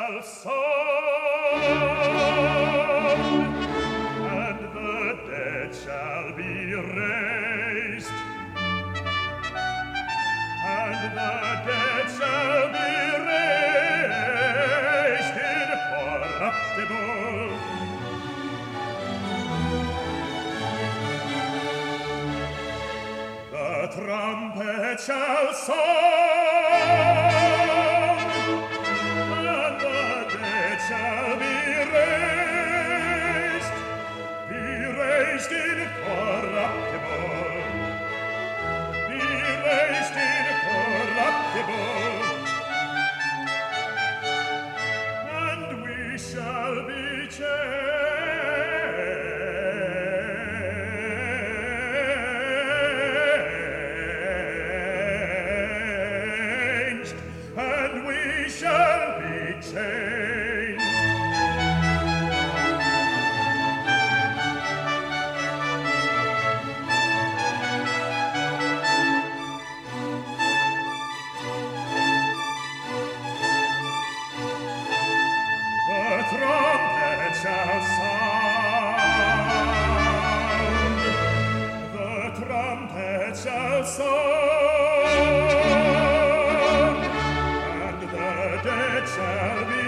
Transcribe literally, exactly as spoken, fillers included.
shall sound, and the dead shall be raised, and the dead shall be raised incorruptible. The trumpet shall sound, and the dead shall be raised, be raised incorruptible, be raised incorruptible, and we shall be changed. And we shall be changed. The trumpet shall sound. The trumpet shall sound. The dead shall be